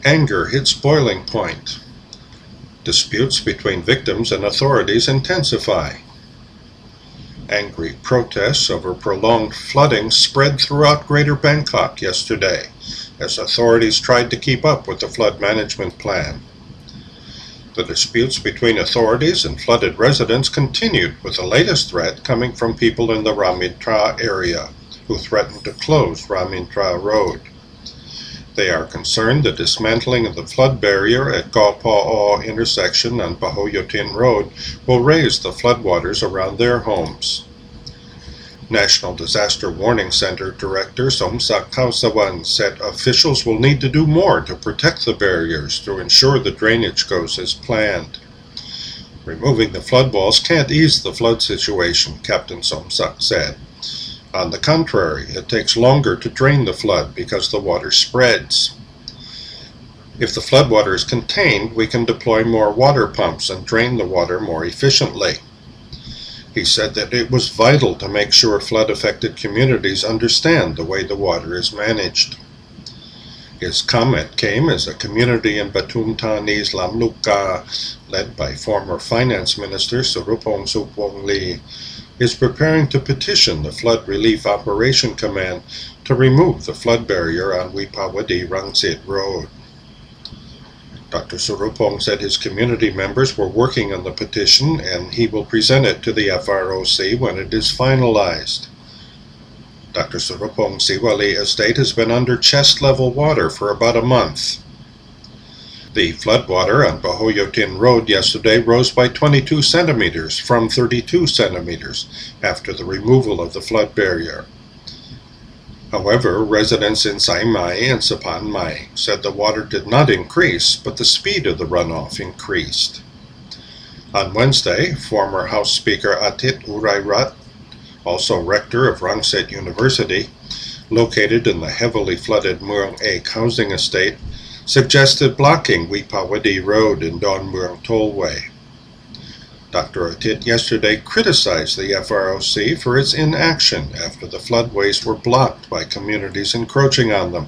Anger hits boiling point. Disputes between victims and authorities intensify. Angry protests over prolonged flooding spread throughout Greater Bangkok yesterday, as authorities tried to keep up with the flood management plan. The disputes between authorities and flooded residents continued, with the latest threat coming from people in the Ramintra area, who threatened to close Ramintra Road. They are concerned the dismantling of the flood barrier at Kaw Pa'aw intersection on Pahokiotin Road will raise the floodwaters around their homes. National Disaster Warning Center Director Somsak Kausawan said officials will need to do more to protect the barriers to ensure the drainage goes as planned. Removing the flood walls can't ease the flood situation, Captain Somsak said. On the contrary, it takes longer to drain the flood because the water spreads. If the floodwater is contained, we can deploy more water pumps and drain the water more efficiently. He said that it was vital to make sure flood-affected communities understand the way the water is managed. His comment came as a community in Pathum Thani's Lamluka, led by former Finance Minister Surupong Supongli, is preparing to petition the Flood Relief Operation Command to remove the flood barrier on Wipawadi Rangsit Road. Dr. Surupong said his community members were working on the petition and he will present it to the FROC when it is finalized. Dr. Surupong's Siwali estate has been under chest-level water for about a month. The floodwater on Pahokiotin Road yesterday rose by 22 centimeters from 32 centimeters after the removal of the flood barrier. However, residents in Saimai and Sapanmai said the water did not increase, but the speed of the runoff increased. On Wednesday, former House Speaker Atit Urairat, also rector of Rangsit University, located in the heavily flooded Mueang Ek housing estate, suggested blocking Wipawadi Road in Don Mueang Tollway. Dr. Atit yesterday criticized the FROC for its inaction after the floodways were blocked by communities encroaching on them.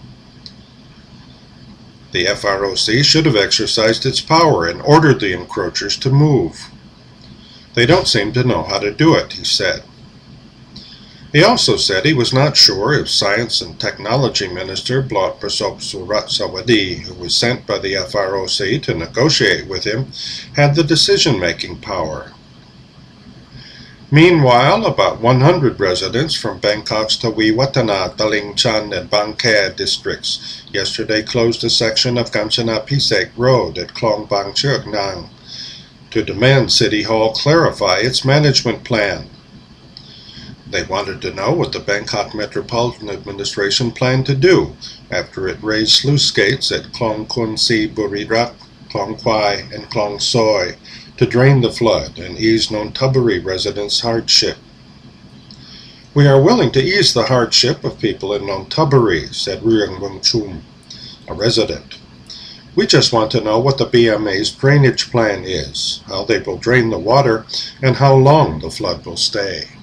The FROC should have exercised its power and ordered the encroachers to move. They don't seem to know how to do it, he said. He also said he was not sure if Science and Technology Minister Blot Prasop Surat Sawadi, who was sent by the FROC to negotiate with him, had the decision-making power. Meanwhile, about 100 residents from Bangkok's Tawiwatana, Talingchan, and Bangkhae districts yesterday closed a section of Kanchanabhishek Road at Klong Bang Chuk Nang to demand City Hall clarify its management plan. They wanted to know what the Bangkok Metropolitan Administration planned to do after it raised sluice gates at Klong Kun Si Burirat, Klong Kwai, and Klong Soi to drain the flood and ease Nonthaburi residents' hardship. "We are willing to ease the hardship of people in Nonthaburi," said Ruang Wungchum, a resident. "We just want to know what the BMA's drainage plan is, how they will drain the water, and how long the flood will stay."